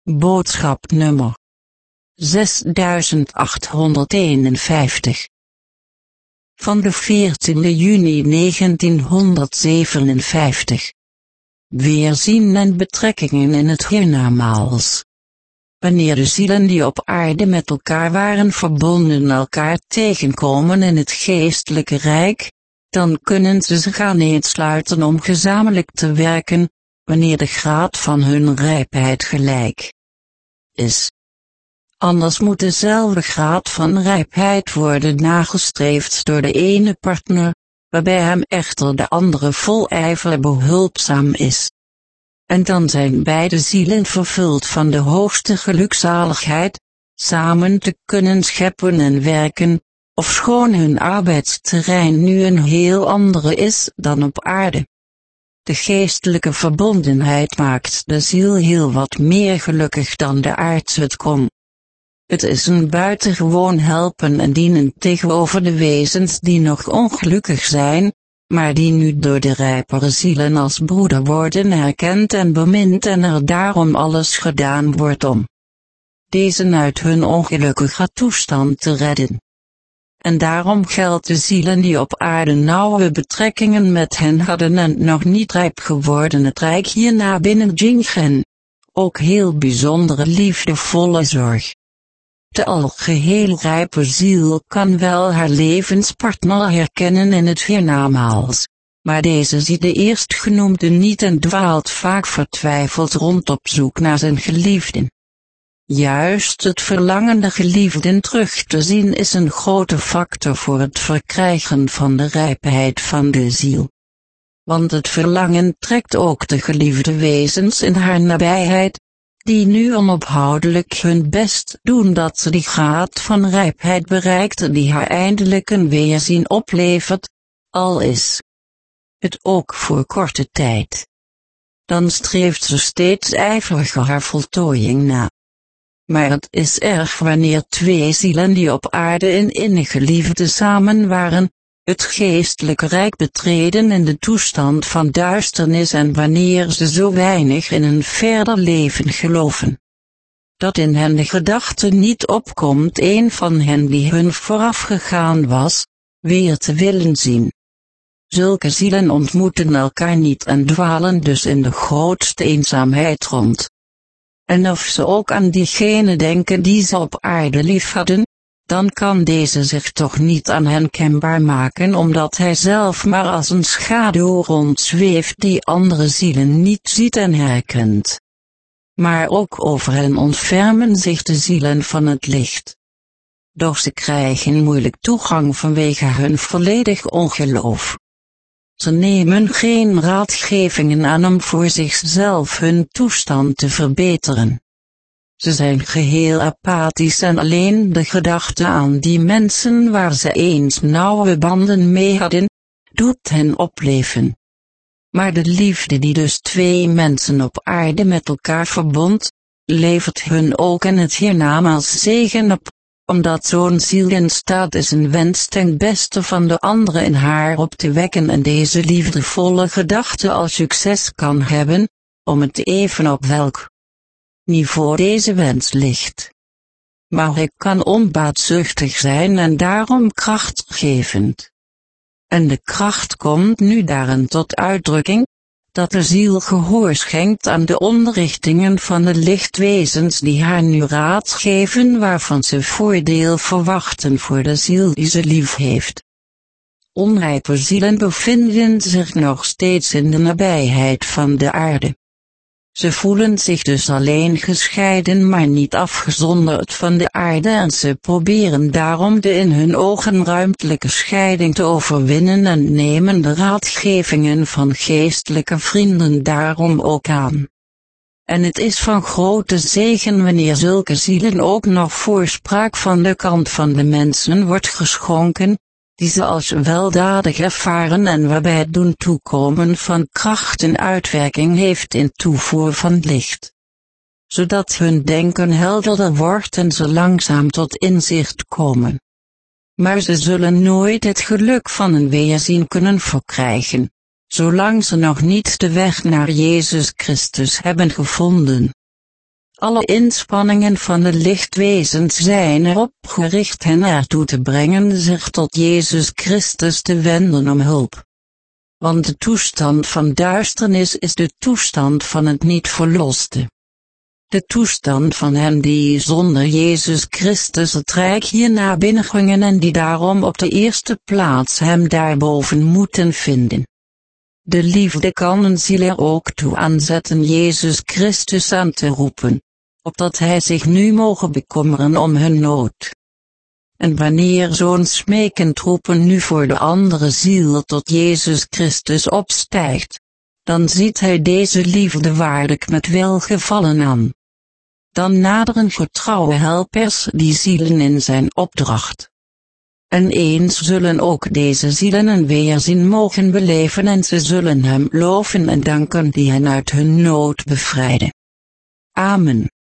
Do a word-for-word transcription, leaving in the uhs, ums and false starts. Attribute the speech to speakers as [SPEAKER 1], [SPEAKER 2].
[SPEAKER 1] Boodschap nummer zesduizendachthonderdeenenvijftig van de veertiende juni negentienhonderdzevenenvijftig. Weerzien en betrekkingen in het hiernamaals. Wanneer de zielen die op aarde met elkaar waren verbonden elkaar tegenkomen in het geestelijke rijk, dan kunnen ze zich aaneensluiten om gezamenlijk te werken, wanneer de graad van hun rijpheid gelijk is. Anders moet dezelfde graad van rijpheid worden nagestreefd door de ene partner, waarbij hem echter de andere vol ijver behulpzaam is. En dan zijn beide zielen vervuld van de hoogste gelukzaligheid, samen te kunnen scheppen en werken, ofschoon hun arbeidsterrein nu een heel andere is dan op aarde. De geestelijke verbondenheid maakt de ziel heel wat meer gelukkig dan de aardse het kon. Het is een buitengewoon helpen en dienen tegenover de wezens die nog ongelukkig zijn, maar die nu door de rijpere zielen als broeder worden erkend en bemind en er daarom alles gedaan wordt om deze uit hun ongelukkige toestand te redden. En daarom geldt de zielen die op aarde nauwe betrekkingen met hen hadden en nog niet rijp geworden het rijk hierna binnendringen, ook heel bijzondere liefdevolle zorg. De algeheel rijpe ziel kan wel haar levenspartner herkennen in het hiernamaals, maar deze ziet de eerstgenoemde niet en dwaalt vaak vertwijfeld rond op zoek naar zijn geliefden. Juist het verlangen de geliefden terug te zien is een grote factor voor het verkrijgen van de rijpheid van de ziel. Want het verlangen trekt ook de geliefde wezens in haar nabijheid, die nu onophoudelijk hun best doen dat ze die graad van rijpheid bereikt die haar eindelijk een weerzien oplevert, al is het ook voor korte tijd. Dan streeft ze steeds ijveriger haar voltooiing na. Maar het is erg wanneer twee zielen die op aarde in innige liefde samen waren, het geestelijke rijk betreden in de toestand van duisternis en wanneer ze zo weinig in een verder leven geloven, dat in hen de gedachte niet opkomt een van hen die hun voorafgegaan was, weer te willen zien. Zulke zielen ontmoeten elkaar niet en dwalen dus in de grootste eenzaamheid rond. En of ze ook aan diegene denken die ze op aarde lief hadden, dan kan deze zich toch niet aan hen kenbaar maken omdat hij zelf maar als een schaduw rondzweeft die andere zielen niet ziet en herkent. Maar ook over hen ontfermen zich de zielen van het licht. Doch ze krijgen moeilijk toegang vanwege hun volledig ongeloof. Ze nemen geen raadgevingen aan om voor zichzelf hun toestand te verbeteren. Ze zijn geheel apathisch en alleen de gedachte aan die mensen waar ze eens nauwe banden mee hadden, doet hen opleven. Maar de liefde die dus twee mensen op aarde met elkaar verbond, levert hun ook in het hiernamaals zegen op, omdat zo'n ziel in staat is een wens ten beste van de andere in haar op te wekken en deze liefdevolle gedachte als succes kan hebben, om het even op welk niveau deze wens ligt. Maar hij kan onbaatzuchtig zijn en daarom krachtgevend. En de kracht komt nu daarin tot uitdrukking, dat de ziel gehoor schenkt aan de onderrichtingen van de lichtwezens die haar nu raad geven waarvan ze voordeel verwachten voor de ziel die ze lief heeft. Onrijpe zielen bevinden zich nog steeds in de nabijheid van de aarde. Ze voelen zich dus alleen gescheiden maar niet afgezonderd van de aarde en ze proberen daarom de in hun ogen ruimtelijke scheiding te overwinnen en nemen de raadgevingen van geestelijke vrienden daarom ook aan. En het is van grote zegen wanneer zulke zielen ook nog voorspraak van de kant van de mensen wordt geschonken, die ze als weldadig ervaren en waarbij het doen toekomen van kracht en uitwerking heeft in toevoer van licht. Zodat hun denken helderder wordt en ze langzaam tot inzicht komen. Maar ze zullen nooit het geluk van een weerzien kunnen verkrijgen, zolang ze nog niet de weg naar Jezus Christus hebben gevonden. Alle inspanningen van de lichtwezens zijn erop gericht hen ertoe te brengen zich tot Jezus Christus te wenden om hulp. Want de toestand van duisternis is de toestand van het niet verloste. De toestand van hen die zonder Jezus Christus het rijk hierna binnengingen en die daarom op de eerste plaats hem daarboven moeten vinden. De liefde kan een ziel er ook toe aanzetten Jezus Christus aan te roepen, opdat hij zich nu moge bekommeren om hun nood. En wanneer zo'n smekend roepen nu voor de andere ziel tot Jezus Christus opstijgt, dan ziet hij deze liefde waarlijk met welgevallen aan. Dan naderen getrouwe helpers die zielen in zijn opdracht. En eens zullen ook deze zielen een weerzien mogen beleven en ze zullen hem loven en danken die hen uit hun nood bevrijde. Amen.